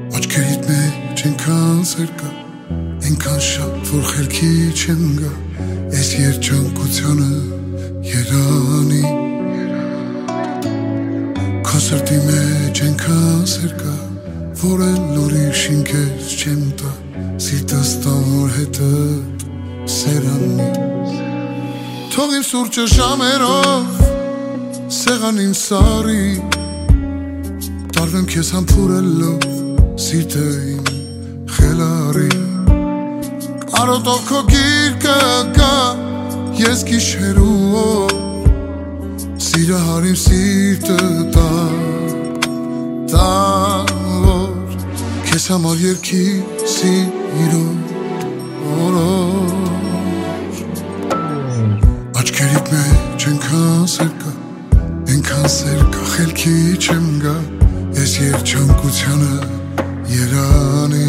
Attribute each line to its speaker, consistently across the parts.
Speaker 1: Աչքերիդ մեջ ենքան սեր կա, ենքան շատ, որ խելքի չեմ գա, ես երջանկությանը երանի։ Քո սրտի մեջ ենքան սեր կա, որ էլ ուրիշին քեզ չեմ տա, սիրտս տան, որ հետդ սերանի։ Թող իմ սուրճը ժամերով սեղանին սարի, տարվեմ քեզ համբուրելով սիրտը իմ խելարի։ Կարոտով քո գիրկը գա, ես գիշերու օր, սիրը հարիմ սիրտը տար, քեզ համար երգի սիրով օրոր։ Աչքերիդ մեջ ենքան սեր կա, ենքան սեր կա, խելքի չեմ գա, ես երջանկությանը երանի։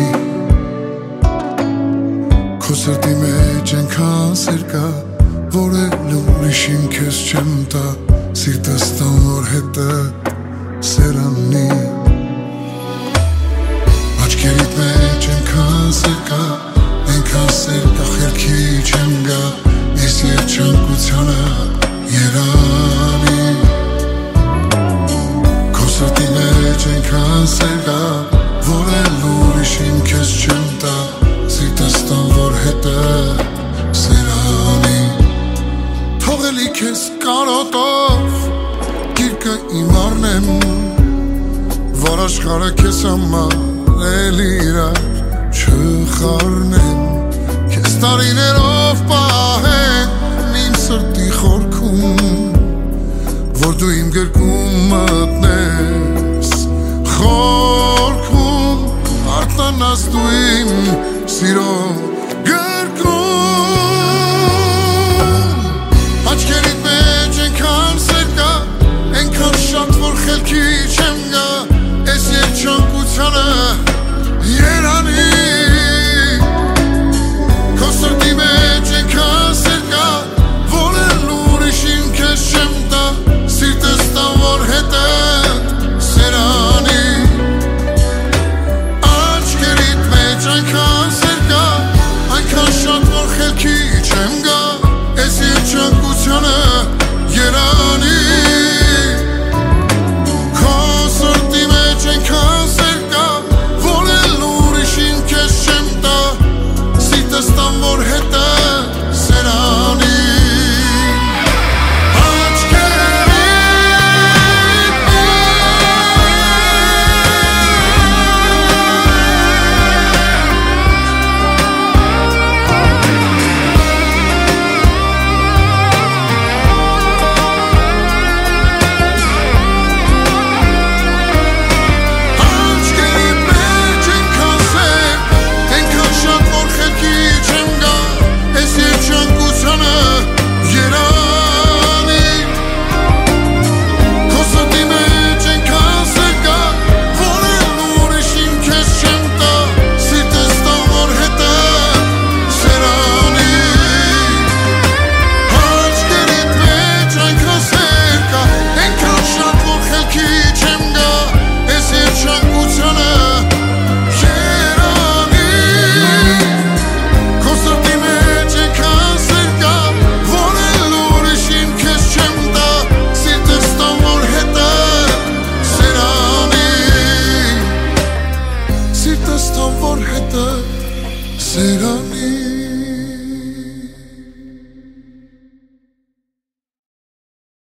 Speaker 1: Քո սրտի մեջ ենքան սեր կա, որ էլ ուրիշին քեզ չեմ տա, սիրտս տան, որ հետդ սերանի։ Աչքերիդ մեջ ենքան սեր կա, ենքան սեր կա, խելքի չեմ գա, ես երջանկությանը երանի։ Քո սրտի մեջ ենքան սեր կա, որ էլ ուրիշին քեզ չեմ տա, սիրտս տան, որ հետդ սերանի։ Թողելի քեզ կարոտով գիրկը իմ առնեմ, որ աշխարհը քեզ համար էլ իրար չխառնեմ, քեզ տարիներով պահեմ իմ սրտի խորքում, որ դու իմ գրկում մտնես խորքում, արտանաս դու իմ սիրո գրկում։ Աչքերիդ մեջ ենքան սեր կա, ենքան շատ, որ խելքի չեմ գա, ես երջանկությանը երանի։ Քո սրտի մեջ ենքան սեր կա, որ էլ ուրիշին քեզ չեմ տա, սիրտս տան, որ հետդ սերանի։ Աչքերիդ մեջ այնքան սեր կա, այնքան շատ, որ խելքի չեմ գա, ես երջանկությանը երանի։ Քո սրտի մեջ այնքան սեր կա, որ էլ ուրիշին քեզ չեմ տա, սիրտս տան, որ հետդ սերանի։ Սիրտս տան, որ հետդ սերանի։